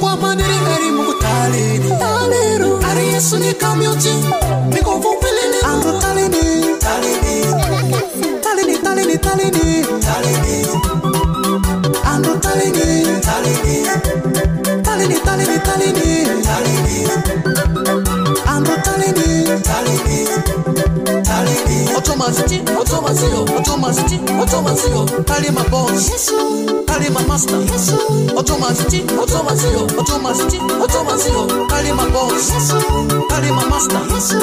Mugwamaniri eri mugutalini Taliru Ari Yesu ni kamyoji Miko vupilini Ando talini Talini Talini Talini Talini Talini Ando talini Talini Talini Talini Talini Talini Ando talini Talini Talini Otomazio Tali my boss Yesu Tali my master Yesu Otomazio Tali my boss Yesu Tali my master Yesu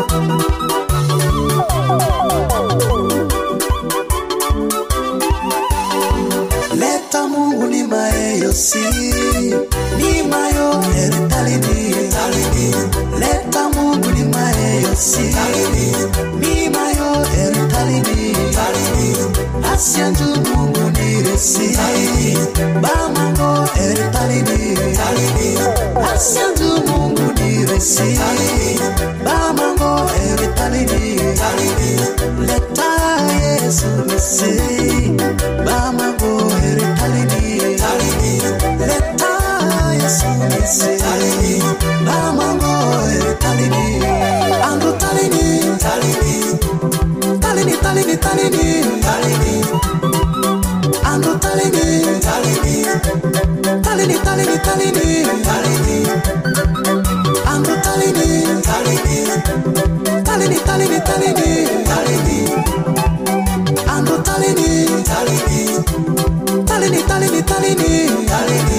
Leta Mungu ni mayo si ni mayo talini talini Leta Mungu ni mayo si ni mayo talini talini Asianju Mungu ni resi Bamango talini talini Asianju Mungu ni resi Bamango talini talini Leta Yesu resi Bamango talini talini Leta Yesu resi Bamango talini Ando talini talini Talini talini talini talini Ando talini talini Talini talini talini talini Ando talini talini Talini talini talini talini Ando talini talini Talini talini talini talini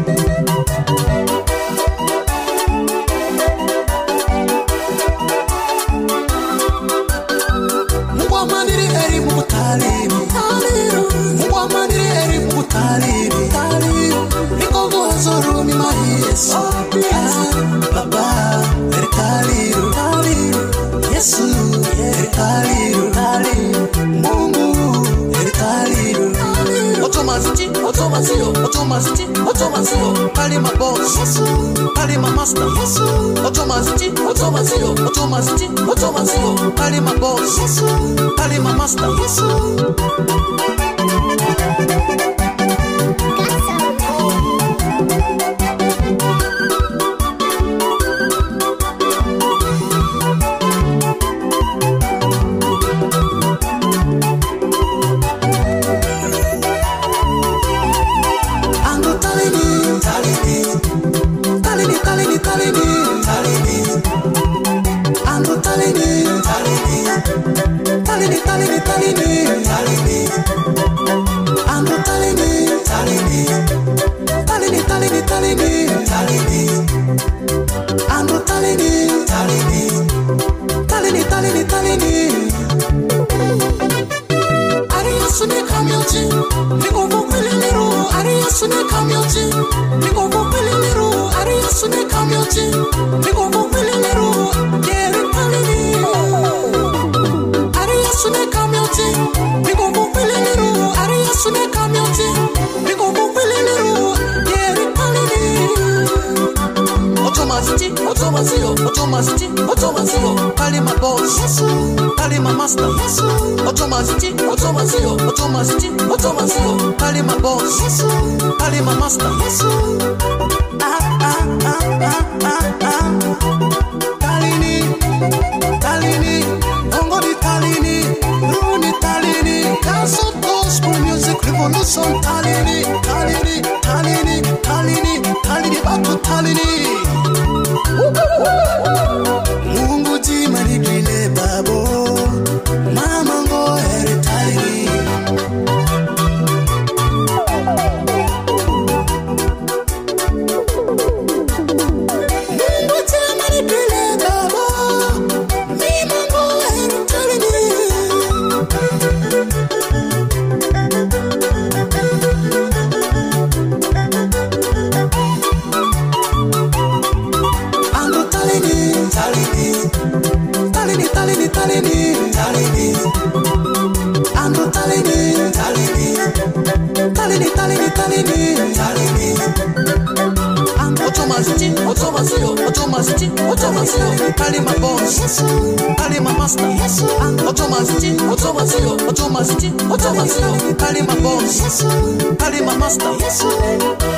Mugwamaniri eri mugutalini Taliru Mugwamaniri eri mugutalini Taliru Nikogo hazuru mi mahiyesu Baba eri taliru Taliru Yesu eri taliru Taliru Mungu eri taliru Otomazio Tali my boss Yesu Tali my master Yesu Otomazio Tali my boss Yesu Tali my master Yesu Otomazio Tali my boss Yesu Tali my master Yesu Otomazio Tali my boss Yesu Tali my master Yesu Talini Talini Ongoni Talini Runi Talini Castle Gospel Music Revolution Talini Talini Talini Talini Talini Batu Talini Mungu jimani kile babo Mama ngo talini Mungu jimani kile babo Mama ngo talini Otomazio Tali my boss Tali my master Otomazio Tali my boss Tali my master